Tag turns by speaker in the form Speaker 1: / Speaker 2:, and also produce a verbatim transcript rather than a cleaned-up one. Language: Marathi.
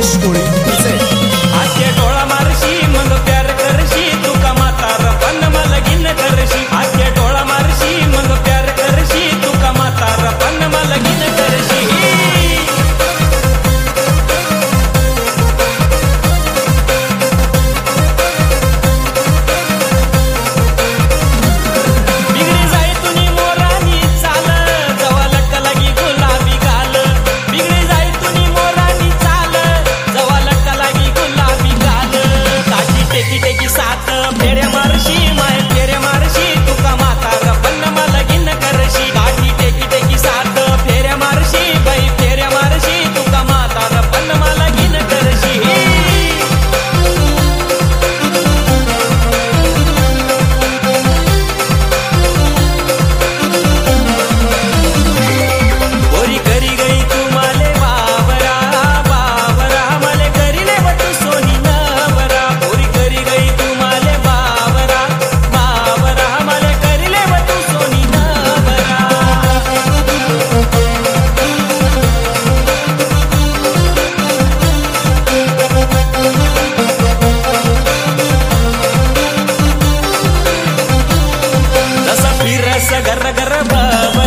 Speaker 1: महेश कोळी
Speaker 2: आते डोळा मारशी मग प्यार करशी तुका म्हातार पण मला गिन करशी आते डोळा मारशी मग प्यार करशी तुका म्हातार पण मला गिन करशी बिगडी जाय तुनी मोरानी चाल जवा लटका लागी गुलाबी गाल बिगडी जाय तुनी मोरानी चाल जवा लटका लागी गुलाबी गाल काठी टेकी टेकी सात फेऱ्या मारशी माय फेऱ्या मारशी तुका म्हातार पण मला गिन करशी काठी टेकी टेकी सात फेऱ्या मारशी बाई फेऱ्या मारशी तुका म्हातार पण मला गिन करशी बोरी करी गई तू माले बाबरा बाबरा माले करी ले तू सोनी नवरा बोरी करी गई तू माले बाबरा बाबरा माले करी ले तू सोनी नवरा जसा फिरस गर गर बाबा